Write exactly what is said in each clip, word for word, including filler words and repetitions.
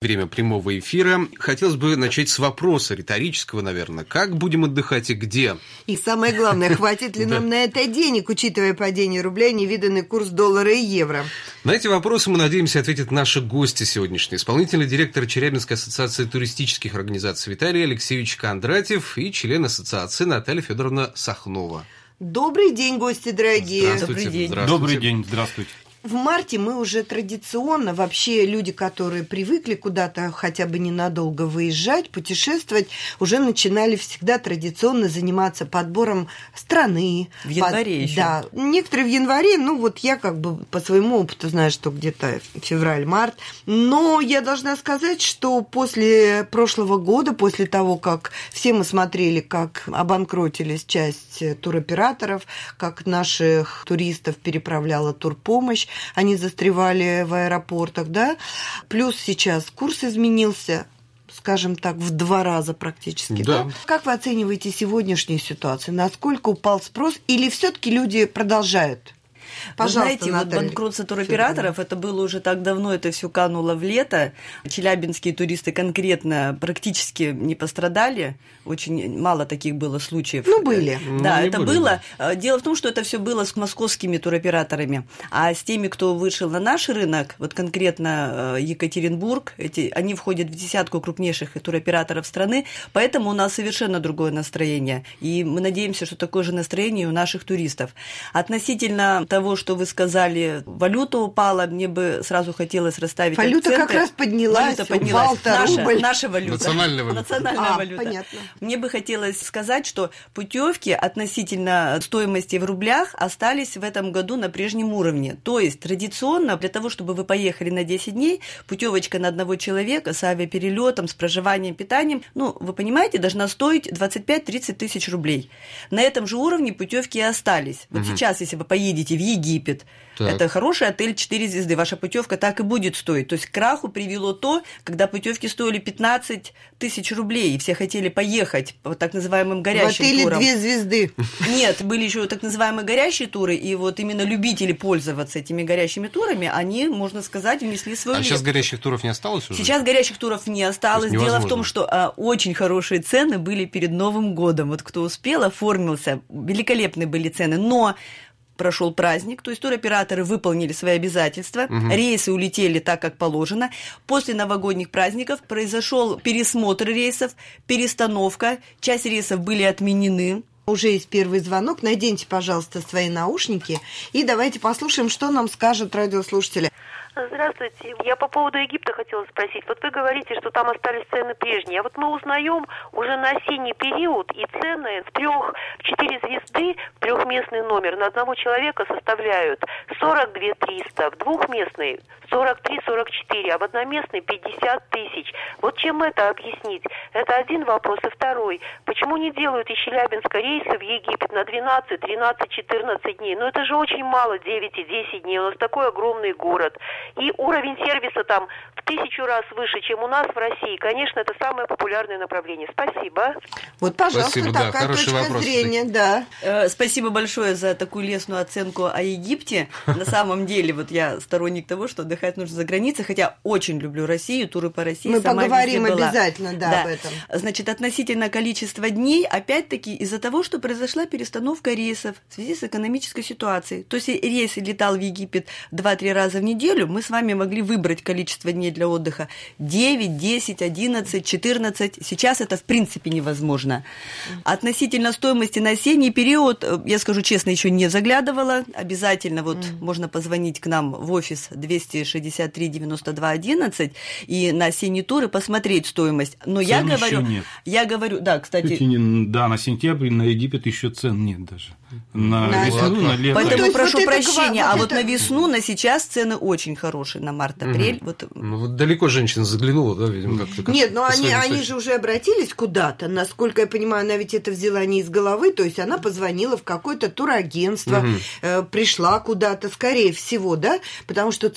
Время прямого эфира. Хотелось бы начать с вопроса риторического, наверное. Как будем отдыхать и где? И самое главное, хватит ли нам на это денег, учитывая падение рубля и невиданный курс доллара и евро? На эти вопросы мы надеемся ответят наши гости сегодняшние. Исполнительный директор Челябинской ассоциации туристических организаций Виталий Алексеевич Кондратьев и член ассоциации Наталья Федоровна Сахнова. Добрый день, гости дорогие. Здравствуйте. Добрый день. Здравствуйте. Добрый день, здравствуйте. В марте мы уже традиционно, вообще люди, которые привыкли куда-то хотя бы ненадолго выезжать, путешествовать, уже начинали всегда традиционно заниматься подбором страны. В январе под... еще. Да, некоторые в январе, ну вот я как бы по своему опыту знаю, что где-то февраль-март. Но я должна сказать, что после прошлого года, после того, как все мы смотрели, как обанкротились часть туроператоров, как наших туристов переправляла турпомощь, они застревали в аэропортах, да. Плюс сейчас курс изменился, скажем так, в два раза практически. Да. Да? Как вы оцениваете сегодняшнюю ситуацию? Насколько упал спрос? Или все-таки люди продолжают? Вы знаете, вот банкротство туроператоров, это было уже так давно, это все кануло в лето. Челябинские туристы конкретно практически не пострадали. Очень мало таких было случаев. Ну, были. Да, ну, это были, было. Да. Дело в том, что это все было с московскими туроператорами. А с теми, кто вышел на наш рынок, вот конкретно Екатеринбург, эти, они входят в десятку крупнейших туроператоров страны, поэтому у нас совершенно другое настроение. И мы надеемся, что такое же настроение у наших туристов. Относительно того, что вы сказали, валюта упала, мне бы сразу хотелось расставить валюта акценты. Валюта как раз поднялась, валюта поднялась. Наша, наша, наша валюта. Национальная валюта. Национальная а, валюта. Понятно. Мне бы хотелось сказать, что путевки относительно стоимости в рублях остались в этом году на прежнем уровне. То есть традиционно для того, чтобы вы поехали на десять дней, путевочка на одного человека с авиаперелетом, с проживанием, питанием, ну, вы понимаете, должна стоить двадцать пять-тридцать тысяч рублей. На этом же уровне путевки и остались. Вот угу. сейчас, если вы поедете в Египет, так. это хороший отель четыре звезды, ваша путевка так и будет стоить. То есть к краху привело то, когда путевки стоили пятнадцать тысяч рублей, и все хотели поехать по так называемым горящим в отеле турам. две звезды. Нет, были еще так называемые горящие туры, и вот именно любители пользоваться этими горящими турами, они, можно сказать, внесли свою А лепту. сейчас горящих туров не осталось уже? Сейчас горящих туров не осталось. Дело в том, что а, очень хорошие цены были перед Новым годом. Вот кто успел, оформился, великолепные были цены, но прошел праздник, то есть туроператоры выполнили свои обязательства, угу. рейсы улетели так, как положено. После новогодних праздников произошел пересмотр рейсов, перестановка, часть рейсов были отменены. Уже есть первый звонок. Наденьте, пожалуйста, свои наушники и давайте послушаем, что нам скажут радиослушатели. Здравствуйте. Я по поводу Египта хотела спросить. Вот вы говорите, что там остались цены прежние. А вот мы узнаем уже на осенний период, и цены в трех, четыре звезды, трехместный номер на одного человека составляют сорок две триста, в двухместный сорок три сорок четыре, а в одноместный пятьдесят тысяч. Вот чем это объяснить? Это один вопрос. И второй. Почему не делают из Челябинска рейсы в Египет на двенадцать, тринадцать, четырнадцать дней? Ну это же очень мало, девять и десять дней. У нас такой огромный город. И уровень сервиса там в тысячу раз выше, чем у нас в России. Конечно, это самое популярное направление. Спасибо. Вот, пожалуйста, Спасибо, такая да, хороший точка вопрос. зрения, да. Э, спасибо большое за такую лестную оценку о Египте. На самом деле, вот я сторонник того, что отдыхать нужно за границей, хотя очень люблю Россию, туры по России. Мы сама поговорим везде была. обязательно, да, да, об этом. Значит, относительно количества дней, опять-таки, из-за того, что произошла перестановка рейсов в связи с экономической ситуацией. То есть, если рейс летал в Египет два-три раза в неделю, мы с вами могли выбрать количество дней для отдыха девять, десять, одиннадцать, четырнадцать. Сейчас это в принципе невозможно. Относительно стоимости на осенний период, я скажу честно, еще не заглядывала. Обязательно вот mm. можно позвонить к нам в офис двести шестьдесят три девяносто два одиннадцать и на осенние туры посмотреть стоимость. Но цен я говорю, нет. я говорю, да, кстати. Да, на сентябрь на Египет еще цен нет даже. На, на весну, на лето. Поэтому ну, прошу вот прощения, это, а вот вот это... на весну, на сейчас цены очень хорошие, на март-апрель. Угу. Вот. Ну, вот далеко женщина заглянула, да, видимо, как-то. Как Нет, но они, они же уже обратились куда-то. Насколько я понимаю, она ведь это взяла не из головы, то есть она позвонила в какое-то турагентство, угу. э, пришла куда-то, скорее всего, да, потому что цены просто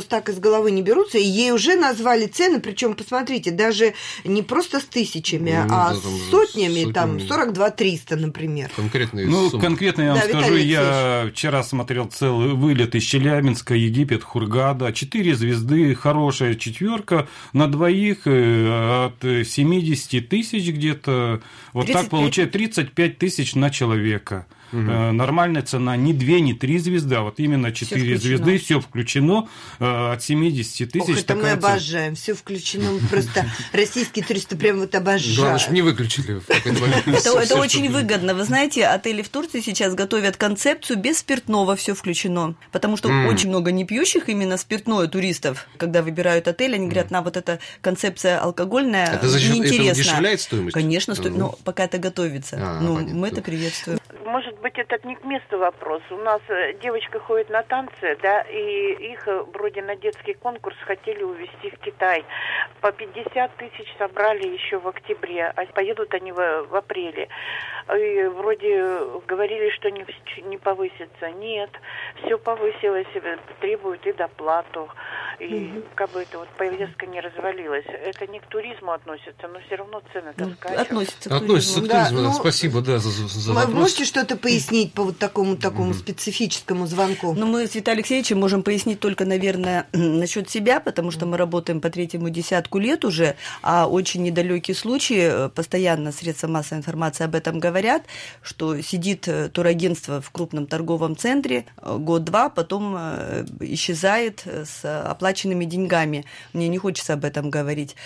просто так из головы не берутся, и ей уже назвали цены, причем посмотрите, даже не просто с тысячами, ну, а да, с сотнями, сотнями, там сорок два триста, например. Конкретные ну, суммы. Конкретно я вам да, скажу, я вчера смотрел целый вылет из Челябинска, Египет, Хургада, четыре звезды, хорошая четверка, на двоих от семидесяти тысяч где-то, вот так получается тридцать пять тысяч на человека. Угу. Нормальная цена не две, не три звезды, а вот именно четыре звезды, все включено, от семидесяти тысяч. Ох, это мы обожаем, все включено, просто российские туристы прям вот обожают. Главное, чтобы не выключили. Это очень выгодно. Вы знаете, отели в Турции сейчас готовят концепцию без спиртного, все включено, потому что очень много непьющих именно спиртное туристов, когда выбирают отель, они говорят, на вот эта концепция алкогольная неинтересна. Это удешевляет стоимость? Конечно, но пока это готовится. Ну, мы это приветствуем. Может быть, это не к месту вопрос. У нас девочка ходит на танцы, да, и их вроде на детский конкурс хотели увезти в Китай. По пятьдесят тысяч собрали еще в октябре, а поедут они в, в апреле. И вроде говорили, что не, не повысится. Нет, все повысилось, требуют и доплату. И mm-hmm. как бы это вот поездка не развалилась. Это не к туризму относится, но все равно цены-то скачут. Относится к туризму. Относится к туризму, да. Ну, спасибо, да, за, за вопрос. Вы можете что-то пояснить по вот такому, такому mm-hmm. специфическому звонку? Ну, мы с Виталием Алексеевичем можем пояснить только, наверное, насчет себя, потому что мы работаем по третьему десятку лет уже, а очень недалекие случаи, постоянно средства массовой информации об этом говорят, что сидит турагентство в крупном торговом центре год-два, потом исчезает с оплаченными деньгами. Мне не хочется об этом говорить.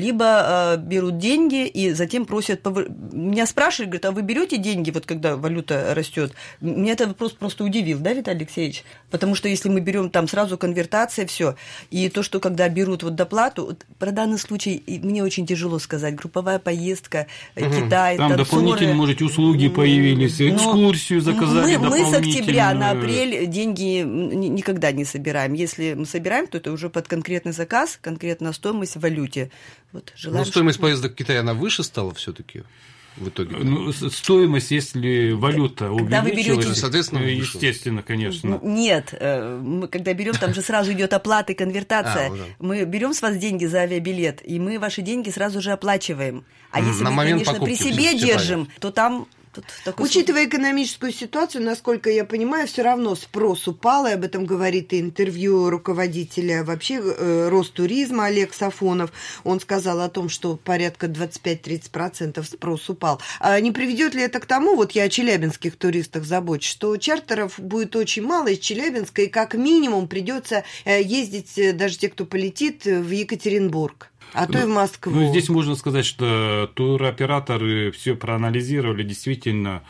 Либо берут деньги и затем просят... Повы... Меня спрашивают, говорят, а вы берете деньги, вот когда валюта растет? Меня этот вопрос просто удивил, да, Виталий Алексеевич? Потому что если мы берем там сразу конвертация, все. И то, что когда берут вот доплату, вот про данный случай мне очень тяжело сказать. Групповая поездка, угу. Китай, там танцоры. Дополнительно, может, услуги появились, экскурсию заказали мы, мы с октября на апрель деньги никогда не собираем. Если мы собираем, то это уже под конкретный заказ, конкретная стоимость в валюте. Вот, желаем, но стоимость чтобы... поездок в Китай, она выше стала все-таки? В итоге. Ну, стоимость, если валюта когда увеличилась, берете... соответственно, естественно, конечно. Нет, мы когда берем, там же сразу идет оплата и конвертация. А, мы берем с вас деньги за авиабилет, и мы ваши деньги сразу же оплачиваем. А если мы, конечно, при себе держим, то там... Учитывая экономическую ситуацию, насколько я понимаю, все равно спрос упал, и об этом говорит и интервью руководителя вообще э, Ростуризма Олег Сафонов. Он сказал о том, что порядка двадцать пять - тридцать процентов спрос упал. А не приведет ли это к тому, вот я о челябинских туристах забочусь, что чартеров будет очень мало из Челябинска, и как минимум придется ездить, даже те, кто полетит, в Екатеринбург. А то и в Москву. Ну, здесь можно сказать, что туроператоры все проанализировали. Действительно,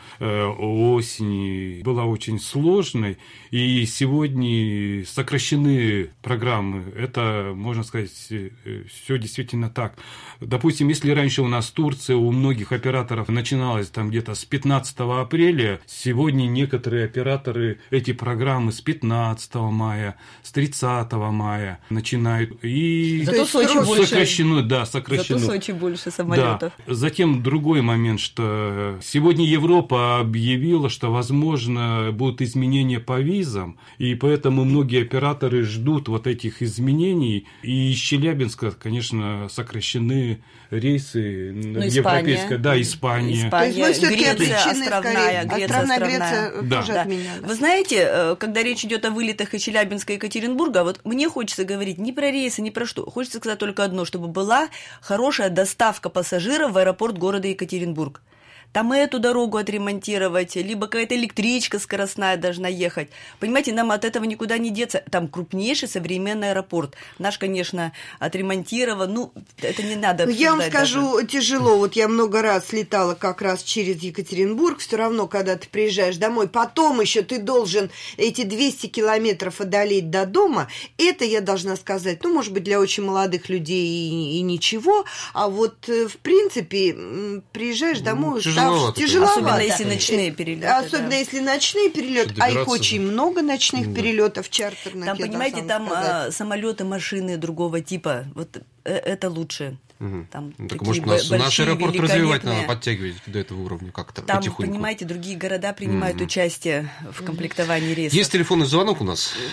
осень была очень сложной, и сегодня сокращены программы. Это, можно сказать, все действительно так. Допустим, если раньше у нас Турция у многих операторов начиналась там где-то с пятнадцатого апреля, сегодня некоторые операторы эти программы с пятнадцатого мая, с тридцатого мая начинают. И зато Сочи больше. Сокращено, да, сокращено. Зато Сочи больше самолетов. Да. Затем другой момент, что сегодня Европа объявила, что, возможно, будут изменения по визам, и поэтому многие операторы ждут вот этих изменений. И из Челябинска, конечно, сокращены рейсы ну, европейская, да, Испания. Испания, То есть Греция островная, Греция островная, островная. Греция да. тоже да. отменена. Вы знаете, когда речь идет о вылетах из Челябинска и Екатеринбурга, вот мне хочется говорить не про рейсы, не про что. Хочется сказать только одно, чтобы была хорошая доставка пассажиров в аэропорт города Екатеринбург. Там эту дорогу отремонтировать, либо какая-то электричка скоростная должна ехать. Понимаете, нам от этого никуда не деться. Там крупнейший современный аэропорт. Наш, конечно, отремонтирован. Ну, это не надо обсуждать. Я вам скажу, даже. Тяжело. Вот я много раз летала как раз через Екатеринбург. Все равно, когда ты приезжаешь домой, потом еще ты должен эти двести километров одолеть до дома. Это, я должна сказать, ну, может быть, для очень молодых людей и, и ничего. А вот, в принципе, приезжаешь домой... Тяжеловато. Тяжеловато. Особенно если ночные перелеты. Особенно да. если ночные перелеты, а их очень много ночных да. перелетов чартерных. Там, понимаете, там а, самолеты, машины другого типа. Вот это лучше. Угу. Там так может нас, наш аэропорт развивать надо, подтягивать до этого уровня как-то там, потихоньку. Понимаете, другие города принимают угу. участие в комплектовании рейсов. Есть телефонный звонок у нас?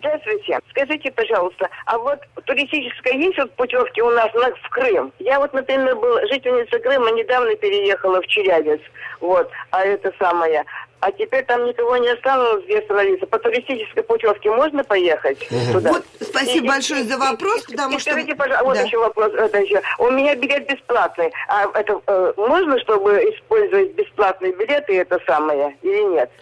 Здравствуйте. Скажите, пожалуйста, а вот туристическая есть вот путевки у нас на, в Крым? Я вот, например, была жительница Крыма, недавно переехала в Челябинск, вот, а это самое... А теперь там никого не осталось, где остановиться. По туристической путевке можно поехать угу. туда? Вот, спасибо и, большое и, за вопрос, и, потому и, что... Скажите, пожалуйста, да. вот еще вопрос. Это еще. У меня билет бесплатный. А это э, можно, чтобы использовать бесплатные билеты, это самое, или нет?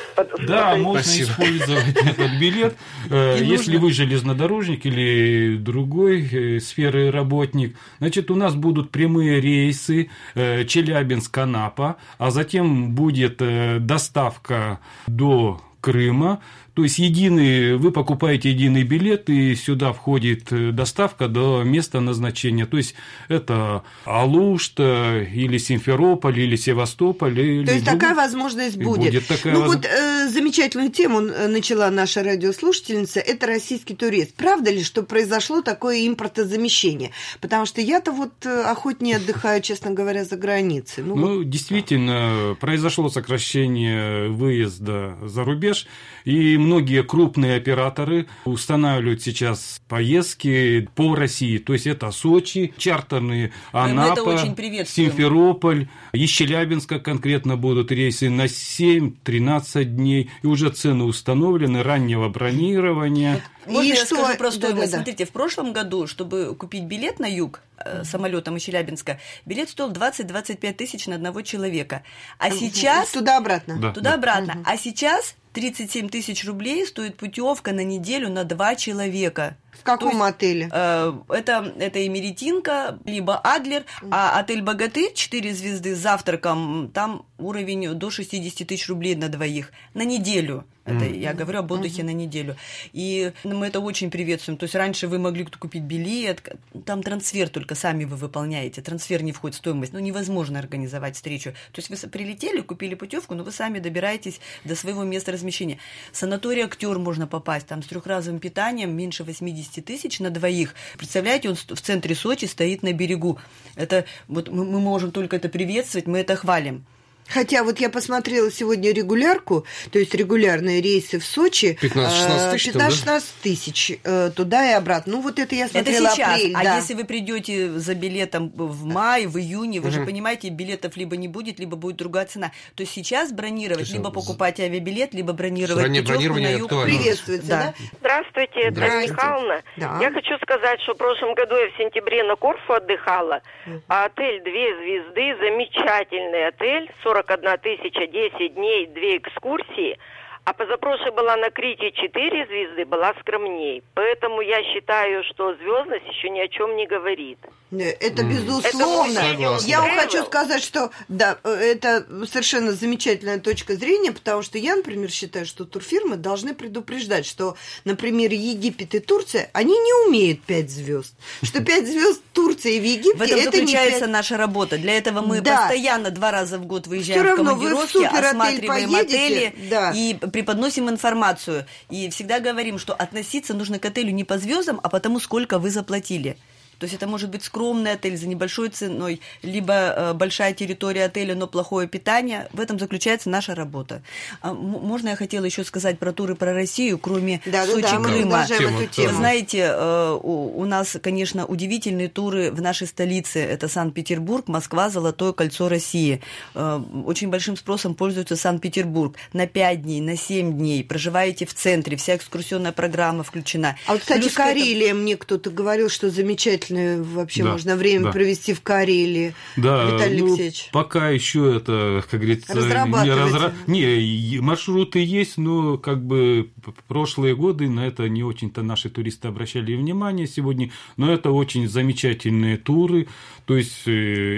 Да, можно Спасибо. использовать этот билет. Если вы железнодорожник или другой сферы работник, значит, у нас будут прямые рейсы Челябинск-Анапа, а затем будет доставка до Крыма. То есть единый, вы покупаете единый билет, и сюда входит доставка до места назначения. То есть это Алушта, или Симферополь, или Севастополь. Или То есть другой... такая возможность будет. будет такая ну воз... вот э, замечательную тему начала наша радиослушательница. Это российский турист. Правда ли, что произошло такое импортозамещение? Потому что я-то вот охотнее отдыхаю, честно говоря, за границей. Ну, ну вот... действительно, произошло сокращение выезда за рубеж, и многие крупные операторы устанавливают сейчас поездки по России. То есть это Сочи, чартерные, Анапа, Симферополь, из Челябинска конкретно будут рейсы на семь-тринадцать дней. И уже цены установлены, раннего бронирования. Можно и я что... скажу про стоимость? Да, да, да. Смотрите, в прошлом году, чтобы купить билет на юг э, самолетом из Челябинска, билет стоил двадцать-двадцать пять тысяч на одного человека. А сейчас... Туда-обратно. Да, Туда-обратно. Да. А сейчас тридцать семь тысяч рублей стоит путевка на неделю на два человека. В каком есть, отеле? Э, это, это Эмеретинка, либо Адлер, mm. а отель Богатырь, четыре звезды с завтраком, там уровень до шестьдесят тысяч рублей на двоих на неделю. Это mm. я говорю об отдыхе mm-hmm. на неделю. И мы это очень приветствуем. То есть раньше вы могли купить билет, там трансфер только сами вы выполняете, трансфер не входит в стоимость, ну невозможно организовать встречу. То есть вы прилетели, купили путевку, но вы сами добираетесь до своего места размещения. Санаторий «Актер» можно попасть, там с трехразовым питанием, меньше восемьдесят тысяч на двоих. Представляете, он в центре Сочи стоит на берегу. Это вот мы, мы можем только это приветствовать, мы это хвалим. Хотя вот я посмотрела сегодня регулярку, то есть регулярные рейсы в Сочи. пятнадцать-шестнадцать тысяч, пятнадцать-шестнадцать тысяч туда и обратно. Ну, вот это я смотрела это сейчас. апрель. А да. если вы придете за билетом в мае, в июне, вы угу. же понимаете, билетов либо не будет, либо будет другая цена. То есть сейчас бронировать, либо покупать авиабилет, либо бронировать путевку на юг. Приветствуйте, да. да? Здравствуйте, это Здравствуйте. Михайловна. Да. Я хочу сказать, что в прошлом году я в сентябре на Корфу отдыхала, угу. а отель «Две звезды», замечательный отель, сорок одна тысяча, десять дней, две экскурсии, а позапрошлой была на Крите четыре звезды, была скромней. Поэтому я считаю, что звездность еще ни о чем не говорит. Это безусловно. Это я вам хочу сказать, что да, это совершенно замечательная точка зрения, потому что я, например, считаю, что турфирмы должны предупреждать, что, например, Египет и Турция, они не умеют пять звезд. Что пять звезд в Турции и в Египте. В этом это заключается пять... наша работа. Для этого мы да. постоянно два раза в год выезжаем Все в командировки, осматриваем поедете, отели да. и преподносим информацию. И всегда говорим, что относиться нужно к отелю не по звездам, а потому, сколько вы заплатили. То есть это может быть скромный отель за небольшой ценой, либо э, большая территория отеля, но плохое питание. В этом заключается наша работа. А, м- можно я хотела еще сказать про туры про Россию, кроме да, Сочи, да, да, Крыма? Эту тему. Вы знаете, э, у, у нас, конечно, удивительные туры в нашей столице. Это Санкт-Петербург, Москва, Золотое кольцо России. Э, очень большим спросом пользуется Санкт-Петербург. На пять дней, на семь дней проживаете в центре, вся экскурсионная программа включена. А вот, кстати, Плюс Карелия, это... мне кто-то говорил, что замечательно вообще да, можно время да. провести в Карелии. Да, Виталий ну, Алексеевич. Пока еще это, как говорится, не, разра... не маршруты есть, но как бы прошлые годы на это не очень-то наши туристы обращали внимание сегодня, но это очень замечательные туры, то есть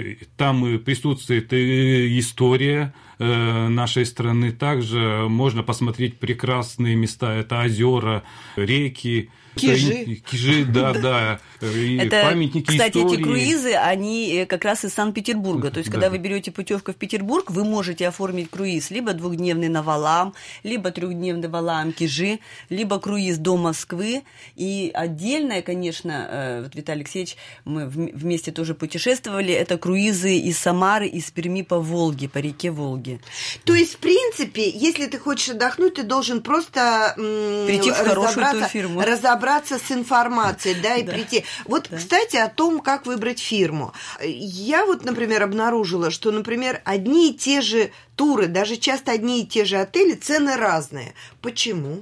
там присутствует история нашей страны, также можно посмотреть прекрасные места, это озера, реки. Кижи. Кижи, да, да. И это, памятники кстати, истории. эти круизы, они как раз из Санкт-Петербурга. То есть, да. когда вы берете путевку в Петербург, вы можете оформить круиз либо двухдневный на Валаам, либо трехдневный Валаам Кижи, либо круиз до Москвы. И отдельное, конечно, вот Виталий Алексеевич, мы вместе тоже путешествовали, это круизы из Самары, из Перми по Волге, по реке Волги. То есть, в принципе, если ты хочешь отдохнуть, ты должен просто м- прийти в хорошую разобраться, фирму. разобраться с информацией, да, и да. прийти. Вот, да. кстати, о том, как выбрать фирму. Я вот, например, обнаружила, что, например, одни и те же туры, даже часто одни и те же отели, цены разные. Почему?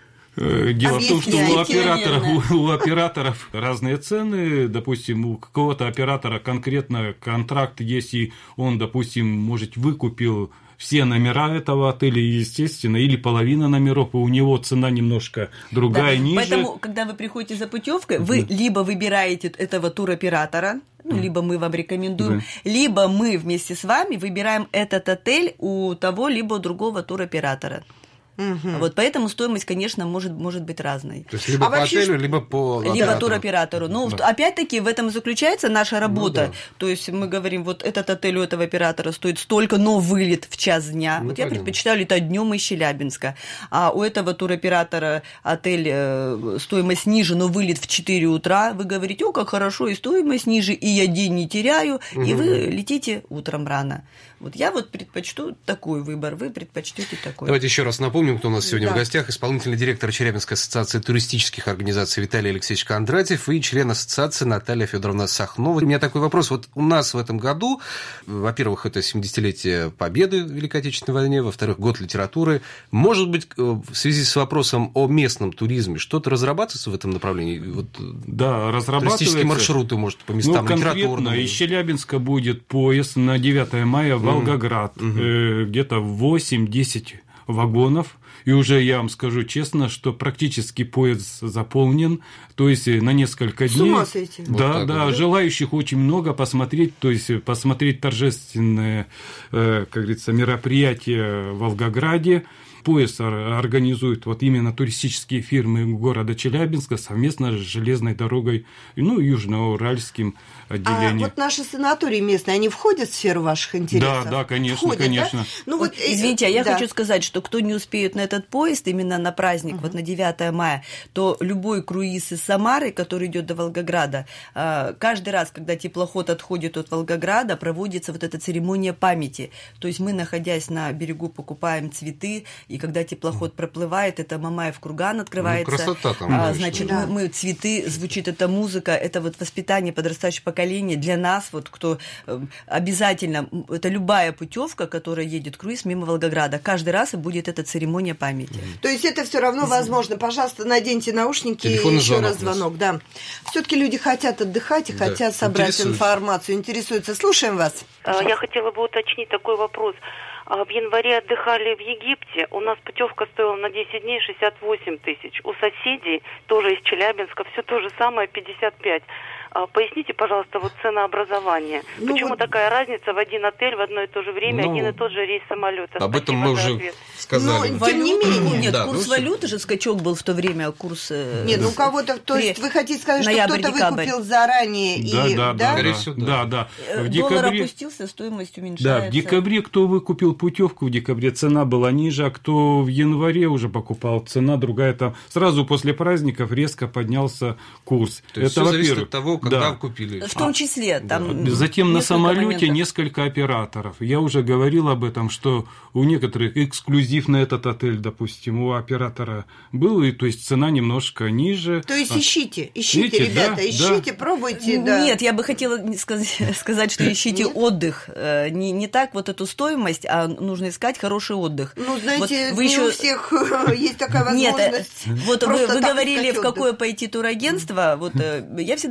Дело в том, что у операторов, у, у операторов разные цены. Допустим, у какого-то оператора конкретно контракт есть, и он, допустим, может, выкупил все номера этого отеля, естественно, или половина номеров, и у него цена немножко другая, да. ниже. Поэтому, когда вы приходите за путевкой, вы да. либо выбираете этого туроператора, ну, либо мы вам рекомендуем, да. либо мы вместе с вами выбираем этот отель у того, либо у другого туроператора. Угу. Вот поэтому стоимость, конечно, может, может быть разной. То есть либо а по вообще, отелю, либо по либо оператору. туроператору. Ну, да. опять-таки, в этом заключается наша работа. Ну, да. То есть мы говорим, вот этот отель у этого оператора стоит столько, но вылет в час дня. Ну, вот понятно. Я предпочитаю летать днем из Челябинска. А у этого туроператора отель э, стоимость ниже, но вылет в четыре утра. Вы говорите, о, как хорошо, и стоимость ниже, и я день не теряю, угу. и вы летите утром рано. Вот я вот предпочту такой выбор, вы предпочтете такой. Давайте еще раз напомним, кто у нас сегодня да. в гостях. Исполнительный директор Челябинской ассоциации туристических организаций Виталий Алексеевич Кондратьев и член ассоциации Наталья Федоровна Сахнова. У меня такой вопрос. Вот у нас в этом году, во-первых, это семидесятилетие Победы в Великой Отечественной войне, во-вторых, год литературы. Может быть, в связи с вопросом о местном туризме что-то разрабатывается в этом направлении? Вот, да, разрабатывается. Туристические маршруты, может, по местам ну, конкретно из Челябинска будет поезд на девятое мая в Волгоград. Угу. Э, где-то восемь-десять вагонов. И уже я вам скажу честно, что практически поезд заполнен, то есть на несколько дней. С ума сойти. Да, вот да, вот. Желающих очень много посмотреть, то есть посмотреть торжественное, как говорится, мероприятие в Волгограде. Поезд организует вот именно туристические фирмы города Челябинска совместно с железной дорогой, ну, южноуральским отделением. А вот наши санатории местные, они входят в сферу ваших интересов? Да, да, конечно, входят, конечно. Да? Ну, вот, извините, а я да. хочу сказать, что кто не успеет на этот поезд именно на праздник, uh-huh. вот на девятое мая, то любой круиз из Самары, который идет до Волгограда, каждый раз, когда теплоход отходит от Волгограда, проводится вот эта церемония памяти. То есть мы, находясь на берегу, покупаем цветы, и когда теплоход проплывает, это Мамаев курган открывается. Ну, красота там. А, значит, да. мы, мы цветы, звучит эта музыка, это вот воспитание подрастающего поколения для нас, вот кто э, обязательно, это любая путевка, которая едет круиз мимо Волгограда, каждый раз и будет эта церемония памяти. То есть это все равно возможно. Пожалуйста, наденьте наушники и еще раз звонок. Да. Все-таки люди хотят отдыхать и да. хотят собрать информацию, интересуются. Слушаем вас. Я хотела бы уточнить такой вопрос. В январе отдыхали в Египте. У нас путевка стоила на десять дней шестьдесят восемь тысяч. У соседей, тоже из Челябинска, все то же самое, пятьдесят пять. Поясните, пожалуйста, вот ценообразование. Ну, почему вот... такая разница в один отель в одно и то же время, ну, один и тот же рейс самолета? Об этом мы уже ответ. сказали. Но, тем не менее. Нет, да, курс ну, валюты же скачок был в то время, курс... Нет, ну у кого-то, то есть вы хотите сказать, что кто-то выкупил заранее да, и... Да, да, да, да, всего, да, да. В декабре... Доллар опустился, стоимость уменьшается. Да, в декабре кто выкупил путевку, в декабре цена была ниже, а кто в январе уже покупал, цена другая. Там сразу после праздников резко поднялся курс. То есть это все зависит во-первых. от того, когда да. вы купили. В том числе. Там Затем на самолете моментов. несколько операторов. Я уже говорил об этом, что у некоторых эксклюзив на этот отель, допустим, у оператора был, и то есть цена немножко ниже. То есть ищите, ищите, Видите, ребята, да, ищите, да. пробуйте. Да. Нет, я бы хотела сказать, сказать что ищите Нет? отдых. Не, не так вот эту стоимость, а нужно искать хороший отдых. Ну, знаете, вот вы не еще... у всех есть такая возможность. Нет, вот вы, вы говорили, в какое пойти турагентство. Вот я всегда привожу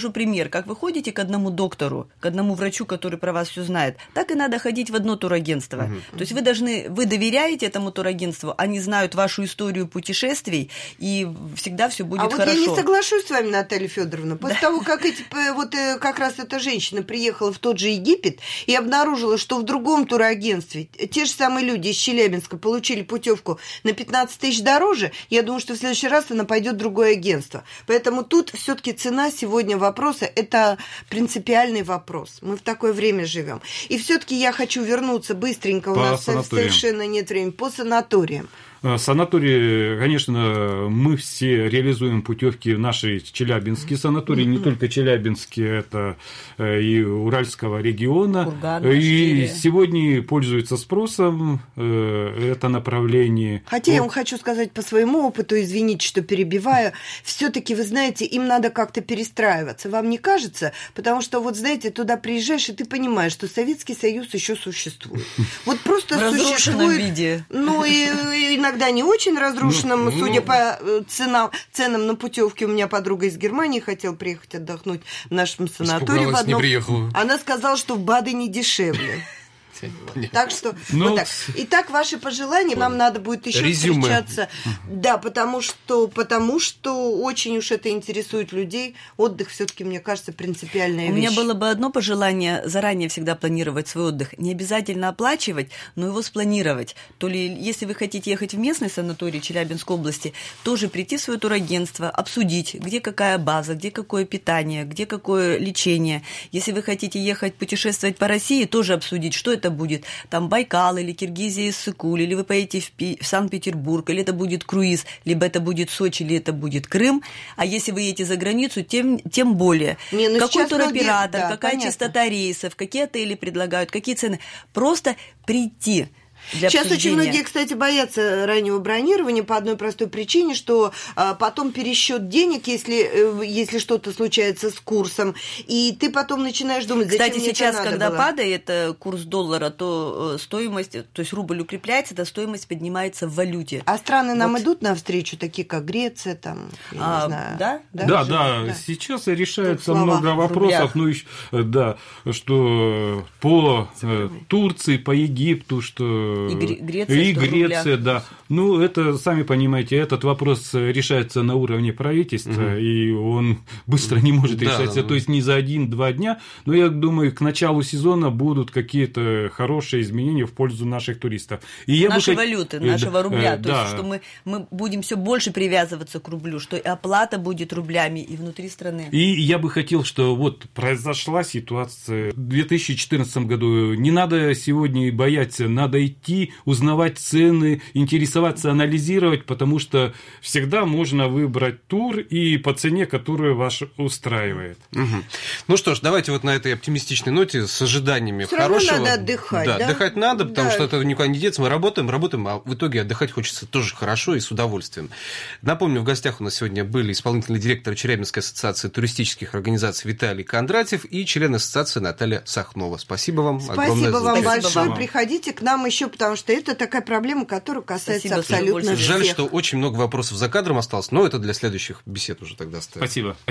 привожу пример. Как вы ходите к одному доктору, к одному врачу, который про вас все знает, так и надо ходить в одно турагентство. Uh-huh. То есть вы должны, вы доверяете этому турагентству, они знают вашу историю путешествий, и всегда все будет а хорошо. А вот я не соглашусь с вами, Наталья Федоровна. После да. того, как эти, вот как раз эта женщина приехала в тот же Египет и обнаружила, что в другом турагентстве те же самые люди из Челябинска получили путевку на пятнадцать тысяч дороже, я думаю, что в следующий раз она пойдет в другое агентство. Поэтому тут все-таки цена сегодня вопроса – это принципиальный вопрос. Мы в такое время живем. И все-таки я хочу вернуться быстренько, у По нас санаториям. Совершенно нет времени, по санаториям. Санатории, конечно, мы все реализуем путевки в наши челябинские санатории, не только челябинские, это и Уральского региона. Курган, и сегодня пользуется спросом это направление. Хотя вот. Я вам хочу сказать по своему опыту, извините, что перебиваю, все-таки, вы знаете, им надо как-то перестраиваться. Вам не кажется? Потому что, вот знаете, туда приезжаешь, и ты понимаешь, что Советский Союз еще существует. Вот просто в разрушенном существует. виде. Ну и иногда не очень разрушенном, ну, судя ну, по ценам, ценам на путевки. У меня подруга из Германии хотела приехать отдохнуть в нашем санатории в одном. Не приехала. Она сказала, что в Бадене дешевле. Так что, ну, вот так. Итак, ваши пожелания, нам надо будет еще Резюме. встречаться. Да, потому что, потому что очень уж это интересует людей. Отдых все-таки, мне кажется, принципиальная вещь. У меня было бы одно пожелание: заранее всегда планировать свой отдых. Не обязательно оплачивать, но его спланировать. То ли, если вы хотите ехать в местный санаторий Челябинской области, тоже прийти в свое турагентство, обсудить, где какая база, где какое питание, где какое лечение. Если вы хотите ехать путешествовать по России, тоже обсудить, что это будет, там Байкал или Киргизия, Иссык-Куль, или вы поедете в, Пи- в Санкт-Петербург, или это будет круиз, либо это будет Сочи, или это будет Крым. А если вы едете за границу, тем, тем более. Не, ну какой туроператор, да, какая понятно. частота рейсов, какие отели предлагают, какие цены. Просто прийти. Сейчас обсуждения. Очень многие, кстати, боятся раннего бронирования по одной простой причине, что а, потом пересчет денег, если, если что-то случается с курсом, и ты потом начинаешь думать, зачем кстати, мне сейчас, это надо когда было? падает курс доллара, то стоимость, то есть рубль укрепляется, то стоимость поднимается в валюте. А страны нам вот. идут навстречу, такие как Греция, там, я а, не знаю. Да? Да, да, да, да. Сейчас решается много вопросов, ну, да, что по Турции, по Египту, что... И Греция, и Греция, да. Ну, это, сами понимаете, этот вопрос решается на уровне правительства, угу. и он быстро не может да, решаться, да, то есть не за один-два дня, но я думаю, к началу сезона будут какие-то хорошие изменения в пользу наших туристов. И я Нашей бы... валюты, нашего рубля, э, то да. есть, что мы, мы будем все больше привязываться к рублю, что и оплата будет рублями и внутри страны. И я бы хотел, что вот произошла ситуация в две тысячи четырнадцатом году, не надо сегодня бояться, надо идти, узнавать цены, интересоваться, анализировать, потому что всегда можно выбрать тур и по цене, которая вас устраивает. Угу. Ну что ж, давайте вот на этой оптимистичной ноте с ожиданиями Всё хорошего. Равно надо отдыхать, да? Да, отдыхать надо, потому да. что это никуда не деться. Мы работаем, работаем, а в итоге отдыхать хочется тоже хорошо и с удовольствием. Напомню, в гостях у нас сегодня были исполнительный директор Челябинской ассоциации туристических организаций Виталий Кондратьев и член ассоциации Наталья Сахнова. Спасибо вам Спасибо огромное вам за большое. Спасибо. Приходите к нам еще, потому что это такая проблема, которая касается Спасибо, абсолютно всех. Жаль, что очень много вопросов за кадром осталось, но это для следующих бесед уже тогда оставим. Спасибо.